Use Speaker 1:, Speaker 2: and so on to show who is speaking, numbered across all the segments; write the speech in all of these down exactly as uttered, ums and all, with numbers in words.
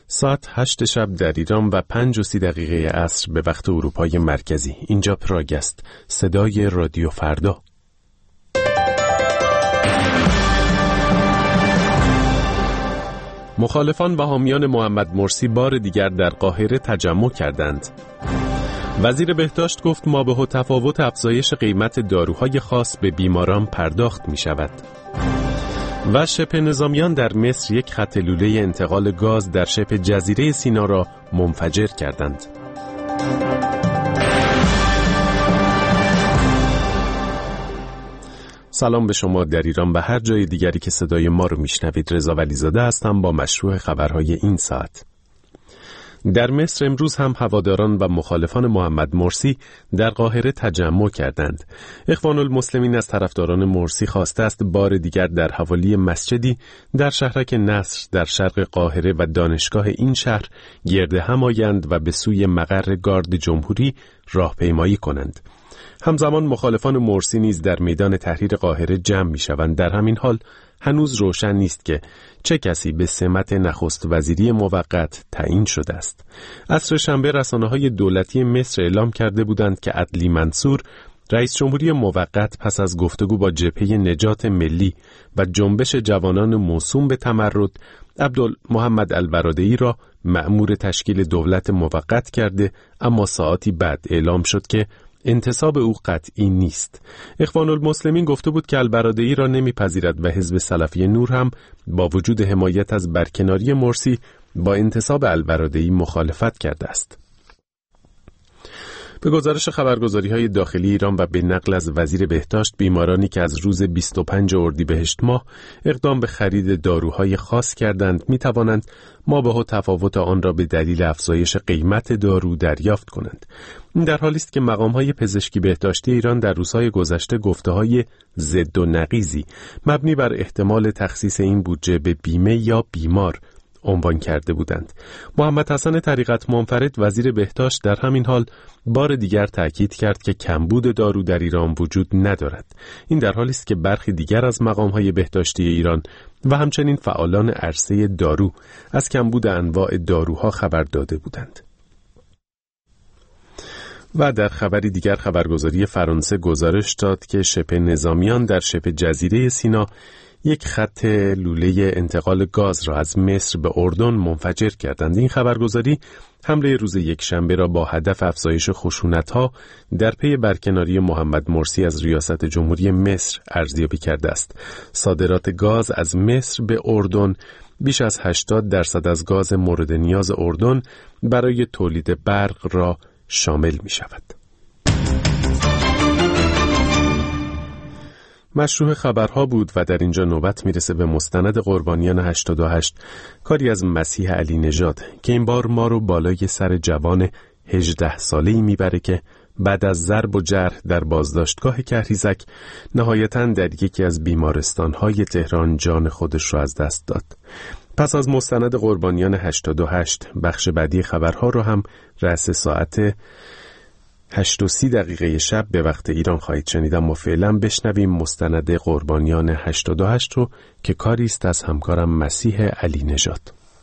Speaker 1: ساعت هشت شب در ایران و پنج و سی دقیقه عصر به وقت اروپای مرکزی. اینجا پراگ است، صدای رادیو فردا. مخالفان و حامیان محمد مرسی بار دیگر در قاهره تجمع کردند. وزیر بهداشت گفت ما به تفاوت افزایش قیمت داروهای خاص به بیماران پرداخت می شود. و شبه نظامیان در مصر یک خط لوله انتقال گاز در شبه جزیره سینا را منفجر کردند. سلام به شما در ایران و هر جای دیگری که صدای ما رو میشنوید. رضا ولیزاده هستم با مشروع خبرهای این ساعت. در مصر امروز هم هواداران و مخالفان محمد مرسی در قاهره تجمع کردند. اخوان المسلمین از طرفداران مرسی خواسته است بار دیگر در حوالی مسجدی در شهرک نصر در شرق قاهره و دانشگاه این شهر گرد هم آیند و به سوی مقر گارد جمهوری راهپیمایی کنند. همزمان مخالفان مرسی نیز در میدان تحریر قاهره جمع می شوند. در همین حال هنوز روشن نیست که چه کسی به سمت نخست وزیری موقت تعیین شده است. عصر شنبه رسانه‌های دولتی مصر اعلام کرده بودند که عدلی منصور رئیس جمهوری موقت پس از گفتگو با جبهه نجات ملی و جنبش جوانان موسوم به تمرد عبدالمحمد البرادعی را مأمور تشکیل دولت موقت کرده، اما ساعتی بعد اعلام شد که انتصاب او قطعی نیست. اخوان المسلمین گفته بود که البرادعی را نمیپذیرد و حزب سلفی نور هم با وجود حمایت از برکناری مرسی با انتصاب البرادعی مخالفت کرده است. به گزارش خبرگزاری‌های داخلی ایران و به نقل از وزیر بهداشت، بیمارانی که از روز بیست و پنجم اردیبهشت ماه اقدام به خرید داروهای خاص کردند می‌توانند مابه تفاوت آن را به دلیل افزایش قیمت دارو دریافت کنند. این در حالی است که مقام‌های پزشکی بهداشتی ایران در روزهای گذشته گفته‌های ضد و نقیضی مبنی بر احتمال تخصیص این بودجه به بیمه یا بیمار عنوان کرده بودند. محمد حسن طریقت منفرد وزیر بهداشت در همین حال بار دیگر تأکید کرد که کمبود دارو در ایران وجود ندارد. این در حالی است که برخی دیگر از مقام‌های بهداشتی ایران و همچنین فعالان عرصه دارو از کمبود انواع داروها خبر داده بودند. و در خبری دیگر خبرگزاری فرانسه گزارش داد که شبه نظامیان در شبه جزیره سینا یک خط لوله انتقال گاز را از مصر به اردن منفجر کردند. این خبرگزاری حمله روز یکشنبه را با هدف افزایش خشونت‌ها در پی برکناری محمد مرسی از ریاست جمهوری مصر ارزیابی کرده است. صادرات گاز از مصر به اردن بیش از هشتاد درصد از گاز مورد نیاز اردن برای تولید برق را شامل می شود. مشروع خبرها بود و در اینجا نوبت میرسه به مستند قربانیان هشتاد و هشت، کاری از مسیح علی نژاد که این بار ما رو بالای سر جوان هجده ساله‌ای میبره که بعد از ضرب و جرح در بازداشتگاه کهریزک نهایتاً در یکی از بیمارستان‌های تهران جان خودش را از دست داد. پس از مستند قربانیان هشتاد و هشت بخش بعدی خبرها رو هم رأس ساعت هشت و سی دقیقه شب به وقت ایران خواهید شنید، اما فعلا بشنویم مستند قربانیان هشتاد و هشت رو که کاری است از همکارم مسیح علی نژاد.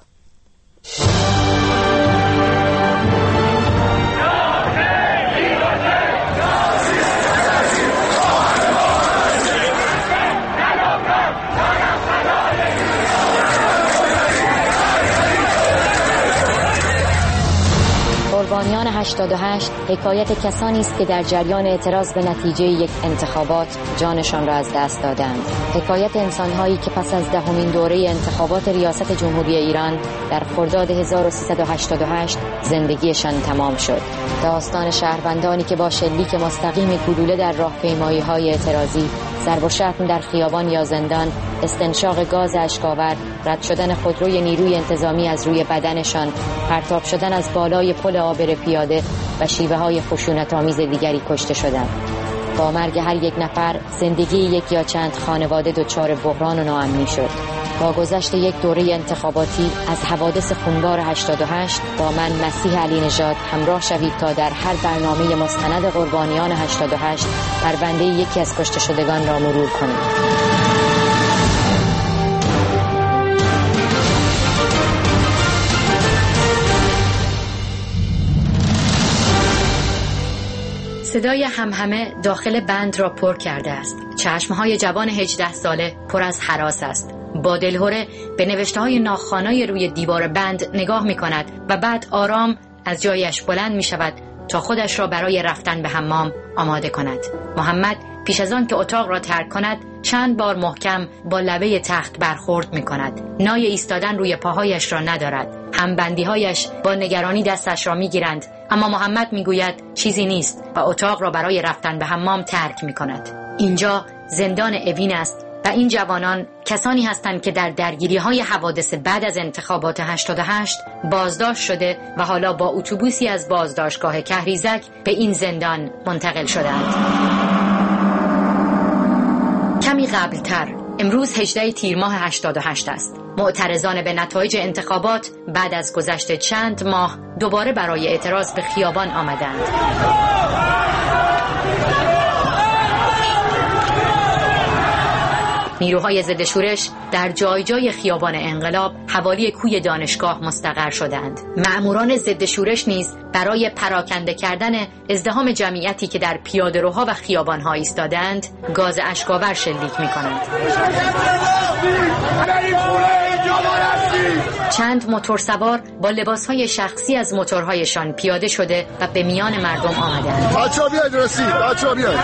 Speaker 2: قربانیان هشتاد و هشت حکایت کسانی است که در جریان اعتراض به نتیجه یک انتخابات جانشان را از دست دادند. حکایت انسان‌هایی که پس از دهمین دوره انتخابات ریاست جمهوری ایران در خرداد هزار و سیصد و هشتاد و هشت زندگیشان تمام شد. داستان شهروندانی که با شلیک مستقیم گلوله در راهپیمایی‌های اعتراضی، ضرب و شتم در خیابان یا زندان، استنشاق گاز اشک‌آور، رد شدن خودروی نیروی انتظامی از روی بدنشان، پرتاب شدن از بالای پل عابر پیاده و شیوه‌های خشونت‌آمیز دیگری کشته شدند. با مرگ هر یک نفر زندگی یک یا چند خانواده دچار بحران و ناامنی شد. با گذشت یک دوره انتخاباتی از حوادث خونبار هشتاد و هشت با من مسیح علی نژاد همراه شوید تا در هر برنامه مستند قربانیان هشتاد و هشت پرونده یکی از کشته شدگان را مرور کنیم. صدای همهمه داخل بند را پر کرده است. چشمهای جوان هجده ساله پر از هراس است. با دلهره به نوشته‌های ناخوانای روی دیوار بند نگاه می‌کند و بعد آرام از جایش بلند می‌شود تا خودش را برای رفتن به حمام آماده کند. محمد پیش از آن که اتاق را ترک کند چند بار محکم با لبه تخت برخورد می‌کند. نای ایستادن روی پاهایش را ندارد. همبندی‌هایش با نگرانی دستش را می‌گیرند، اما محمد می‌گوید چیزی نیست و اتاق را برای رفتن به حمام ترک می‌کند. اینجا زندان اوین است و این جوانان کسانی هستند که در درگیری‌های حوادث بعد از انتخابات هشتاد و هشت بازداشت شده و حالا با اتوبوسی از بازداشتگاه کهریزک به این زندان منتقل شدند. کمی قبلتر، امروز هجدهم تیر ماه هشتاد و هشت است. معترضان به نتایج انتخابات بعد از گذشت چند ماه دوباره برای اعتراض به خیابان آمدند. نیروهای ضد شورش در جای جای خیابان انقلاب حوالی کوی دانشگاه مستقر شدند. مأموران ضد شورش نیز برای پراکنده کردن ازدحام جمعیتی که در پیاده‌روها و خیابان‌ها ایستادند، گاز اشک‌آور شلیک می‌کنند. چند موتورسوار با لباس‌های شخصی از موتورهایشان پیاده شده و به میان مردم آمدند.
Speaker 3: بچه‌ها بیاید رسید، بچه‌ها بیاید.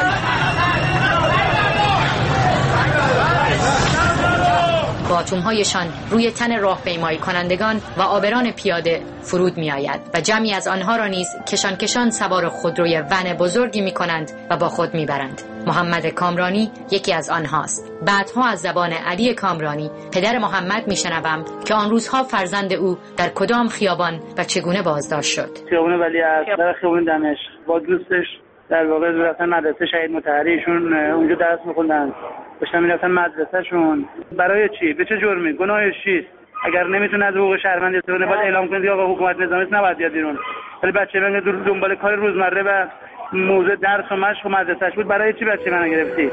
Speaker 2: باتوم‌هایشان روی تن راهپیمایی کنندگان و عابران پیاده فرود می‌آید و جمعی از آنها را نیز کشان کشان سوار خودروی ون بزرگی می‌کنند و با خود می‌برند. محمد کامرانی یکی از آنهاست. بعدها از زبان علی کامرانی پدر محمد می‌شنوم که آن روزها فرزند او در کدام خیابان و چگونه بازداشت شد.
Speaker 4: خیابان ولیعصر، در خیابان دمشق با دوستش در واقع رفتن مدرسه شهید مطهریشون، اونجا درس می‌خوندن. داشتن میرفتن مدرسه‌شون. برای چی؟ به چه جرمی؟ گناهش چیست؟ اگر نمیتونه از حقوق شهروند استفاده کنه، باید اعلام کنه که آقا حکومت نظامی نباید بیاد بیرون. ولی بچه من دنبال کار روزمره و موضوع درس و مشق و مدرسه‌اش بود. برای چی بچه من گرفتی؟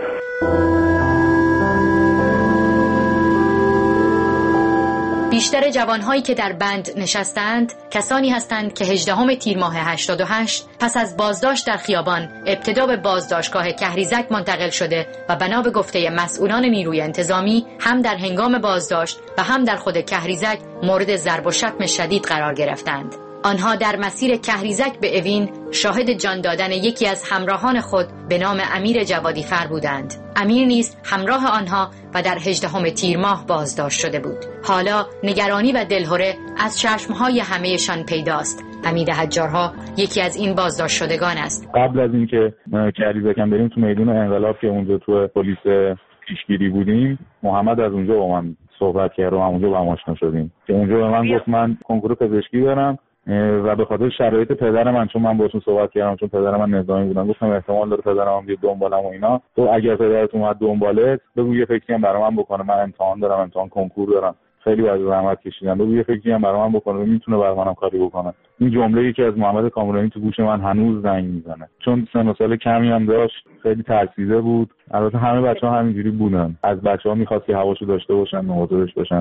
Speaker 2: بیشتر جوانهایی که در بند نشستند کسانی هستند که هجدهم تیر ماه هشتاد و هشت پس از بازداشت در خیابان ابتدا به بازداشتگاه کهریزک منتقل شده و بنا به گفته مسئولان نیروی انتظامی هم در هنگام بازداشت و هم در خود کهریزک مورد ضرب و شتم شدید قرار گرفتند. آنها در مسیر کهریزک به اوین شاهد جان دادن یکی از همراهان خود به نام امیر جوادی فر بودند. امیر نیز همراه آنها و در هجدهم تیر ماه بازداشت شده بود. حالا نگرانی و دلهره از چشمهای همهشان پیداست. حمید حجارها یکی از این بازداشت شدگان است.
Speaker 5: قبل از اینکه کهریزکم بریم تو میدون انقلاب که اونجا تو پلیس پیشگیری بودیم، محمد از اونجا با من صحبت کرد و اونجا با هم آشنا شدیم که اونجا به من گفت من کنکور پزشکی دارم و به خاطر شرایط پدر من، چون من باشون صحبت کردم چون پدر من نظامی بودن، گفتم احتمال داره پدرم بیاد دنبالم و اینا، تو اگر پدرت اومد دنبالت بگو یه فکری هم برای من بکنه، من امتحان دارم، امتحان کنکور دارم، خیلی باید زحمت کشیدم، بگو یه فکری هم برای من بکنه، میتونه برای منم کاری بکنه. این جمله‌ای که از محمد کامرانی تو گوش من هنوز زنگ میزنه، چون سن و سال کمی هم داشت، خیلی ترسیده بود. البته همه بچه‌ها همینجوری بودن، از بچه‌ها می‌خواست که حواسو داشته باشن، مواظبش باشن.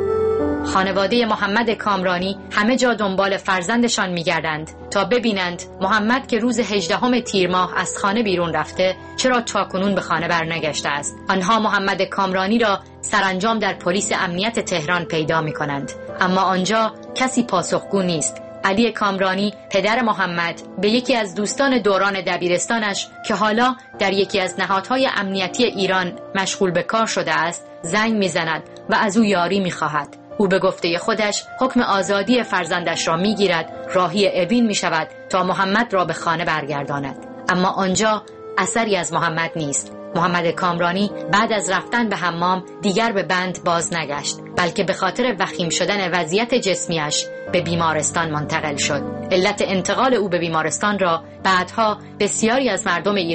Speaker 2: خانواده محمد کامرانی همه جا دنبال فرزندشان می‌گردند تا ببینند محمد که روز هجدهم تیر ماه از خانه بیرون رفته چرا تاکنون به خانه برنگشته است. آنها محمد کامرانی را سرانجام در پلیس امنیت تهران پیدا می‌کنند، اما آنجا کسی پاسخگو نیست. علی کامرانی پدر محمد به یکی از دوستان دوران دبیرستانش که حالا در یکی از نهادهای امنیتی ایران مشغول به کار شده است زنگ می‌زند و از او یاری می‌خواهد. او به گفته خودش حکم آزادی فرزندش را میگیرد، راهی اوین می شود تا محمد را به خانه برگرداند. اما آنجا اثری از محمد نیست. محمد کامرانی بعد از رفتن به حمام دیگر به بند باز نگشت، بلکه به خاطر وخیم شدن وضعیت جسمیش به بیمارستان منتقل شد. علت انتقال او به بیمارستان را بعدها بسیاری از مردم ایران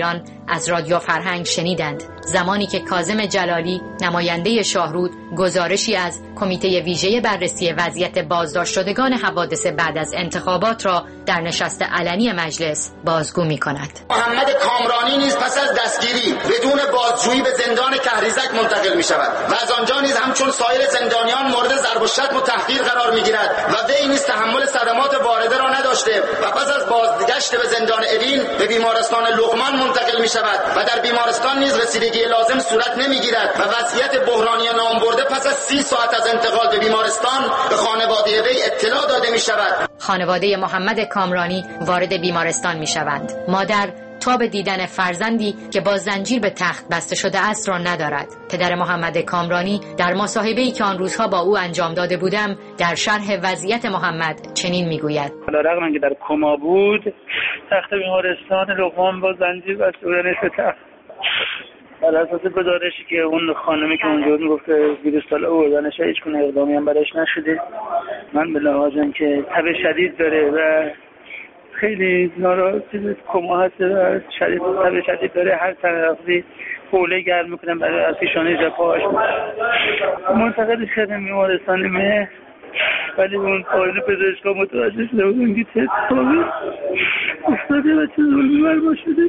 Speaker 2: از رادیو فرهنگ شنیدند، زمانی که کاظم جلالی نماینده شاهرود گزارشی از کمیته ویژه بررسی وضعیت بازداشت شدگان حوادث بعد از انتخابات را در نشست علنی مجلس بازگو می‌کند.
Speaker 6: محمد کامرانی نیز پس از دستگیری بدون بازجویی به زندان کهریزک منتقل می‌شود و از آنجا نیز همچون سایر زندانیان مورد ضرب و شتم و تحقیر قرار می‌گیرد و وی نیز تحمل صدمات وارده را نداشته و پس از بازگشت به زندان اوین به بیمارستان لقمان منتقل می‌شود و در بیمارستان نیز رسیدگی لازم صورت نمی‌گیرد و وضعیت بحرانی نامبرده پس از سی ساعت از انتقال به بیمارستان به خانواده وی اطلاع داده می‌شود.
Speaker 2: خانواده محمد کامرانی وارد بیمارستان می‌شوند. مادر تاب دیدن فرزندی که با زنجیر به تخت بسته شده است را ندارد. پدر محمد کامرانی در مصاحبه‌ای که آن روزها با او انجام داده بودم در شرح وضعیت محمد چنین میگوید:
Speaker 4: علیرغم اینکه در کما بود، تخت بیمارستان لقمان با زنجیر بسته بودنش به تخت. بر اساس گزارشی که اون خانمی که اونجا میگفت ویروس سالا آوردنش، هیچ گونه اقدامی هم برایش نشده. من به لحاظ اینکه تب شدید داره و خیلی ناراحت کما هست و شدید تب شدید داره، هر طرفی حوله گرم میکنم برای از پیشانی جپاش منتقل شدم بیمارستان مهر، ولی اون پایین پزشکا متوجه شده بودن که چه اتفاقی افتاده و چه ظلمی بر ما شده.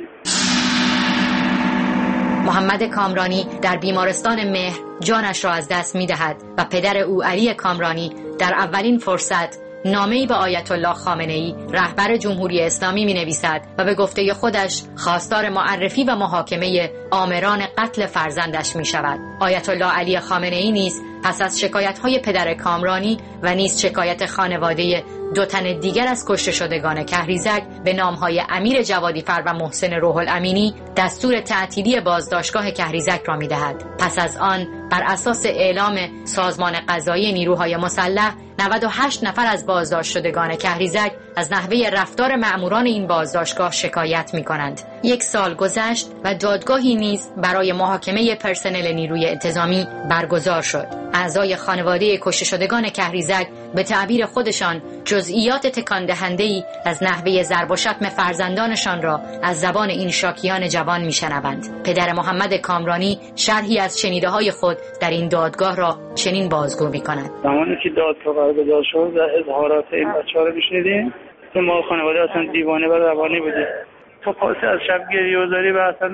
Speaker 2: محمد کامرانی در بیمارستان مهر جانش را از دست می‌دهد و پدر او علی کامرانی در اولین فرصت نامه‌ای به آیت الله خامنه‌ای رهبر جمهوری اسلامی می‌نویسد و به گفته خودش خواستار معرفی و محاکمه آمران قتل فرزندش می‌شود. آیت الله علی خامنه‌ای نیز پس از شکایت‌های پدر کامرانی و نیز شکایت خانواده دو تن دیگر از کشته شدگان کهریزک به نام‌های امیر جوادیفر و محسن روح الامینی دستور تعطیلی بازداشتگاه کهریزک را می‌دهد. پس از آن بر اساس اعلام سازمان قضایی نیروهای مسلح نود و هشت نفر از بازداشت شدگان کهریزک از نحوه رفتار مأموران این بازداشتگاه شکایت می‌کنند. یک سال گذشت و دادگاهی نیز برای محاکمه پرسنل نیروی انتظامی برگزار شد. اعضای خانواده کشته شدگان کهریزک به تعبیر خودشان جزئیات تکان دهنده‌ای از نحوه ضرب و شتم فرزندانشان را از زبان این شاکیان جوان میشنوند. پدر محمد کامرانی شرحی از شنیده‌های خود در این دادگاه را چنین بازگو می‌کند:
Speaker 4: زمانی که دادگاه برگزار شد و اظهارات این بچه‌ها رو می‌شنیدیم که ما خانواده اصلا دیوانه و روانی بودیم. تا پاس از شب گریه‌زاری و اصلا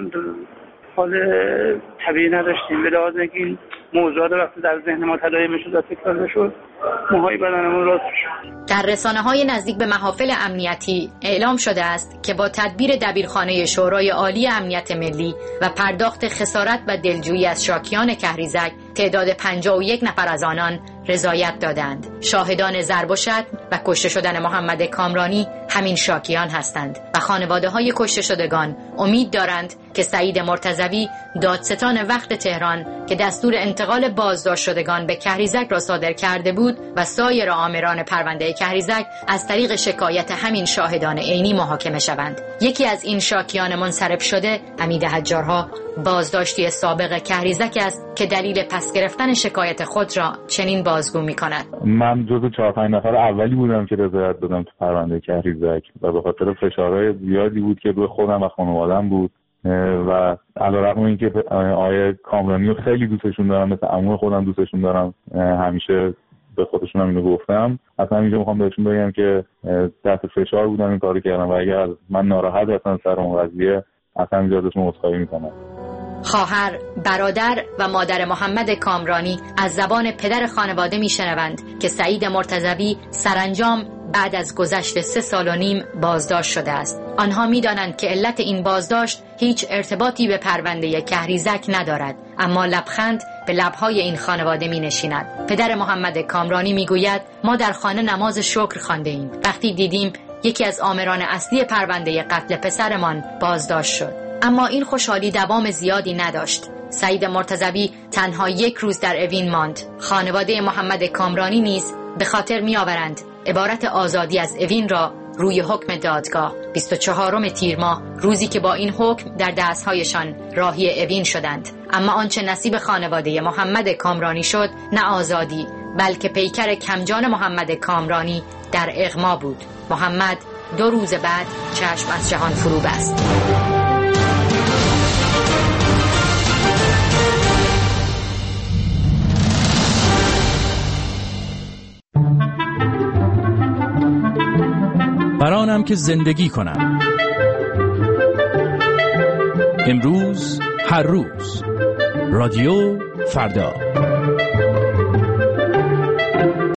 Speaker 4: حال طبیعی نداشتیم. به لحاظ اینکه این موضوعات وقتی در ذهن ما تداعی میشد و تکرار میشد، موهای بدنمون راست شد.
Speaker 2: در رسانه‌های نزدیک به محافل امنیتی اعلام شده است که با تدبیر دبیرخانه شورای عالی امنیت ملی و پرداخت خسارت و دلجویی از شاکیان کهریزک تعداد پنجاه و یک نفر از آنان رضایت دادند. شاهدان ضرب و شتم و کشته شدن محمد کامرانی همین شاکیان هستند و خانواده‌های کشته شدگان امید دارند که سعید مرتضوی دادستان وقت تهران که دستور انتقال بازداشت شدگان به کهریزک را صادر کرده بود و سایر آمران پرونده کهریزک از طریق شکایت همین شاهدان عینی محاکمه شوند. یکی از این شاکیان منصرف شده، حمید حجارها، بازداشتی سابق کهریزک است که دلیل پس گرفتن شکایت خود را چنین بازگو می‌کند:
Speaker 5: من جزو چهار پنج نفر اولی بودم که رضایت دادم تو پرونده کهریزک و به خاطر فشارهای زیادی بود که روی خودم و خانواده‌ام بود و علیرغم اینکه آیه کامرانی رو خیلی دوستشون دارم، مثل عمو خودم دوستشون دارم، همیشه به خودشون هم اینو گفتم. اصلا اینجا میخوام بهشون بگم که تحت فشار بودم این کارو کردم و اگر من ناراحت هستم سر اون قضیه اصلا اینجا ازشون عذرخواهی میکنم.
Speaker 2: خواهر، برادر و مادر محمد کامرانی از زبان پدر خانواده میشنوند که سعید مرتضوی سرانجام بعد از گذشت سه سال و نیم بازداشت شده است. آنها می‌دانند که علت این بازداشت هیچ ارتباطی به پرونده کهریزک ندارد، اما لبخند به لب‌های این خانواده می‌نشیند. پدر محمد کامرانی می‌گوید: ما در خانه نماز شکر خواندیم وقتی دیدیم یکی از آمران اصلی پرونده قتل پسرمان بازداشت شد. اما این خوشحالی دوام زیادی نداشت. سعید مرتضوی تنها یک روز در اوین ماند. خانواده محمد کامرانی نیز به خاطر می‌آورند عبارت آزادی از اوین را روی حکم دادگاه بیست و چهارم تیر ماه، روزی که با این حکم در دستهایشان راهی اوین شدند. اما آنچه نصیب خانواده محمد کامرانی شد نه آزادی بلکه پیکر کمجان محمد کامرانی در اغما بود. محمد دو روز بعد چشم از جهان فرو بست.
Speaker 7: برانم که زندگی کنم. امروز، هر روز. رادیو فردا.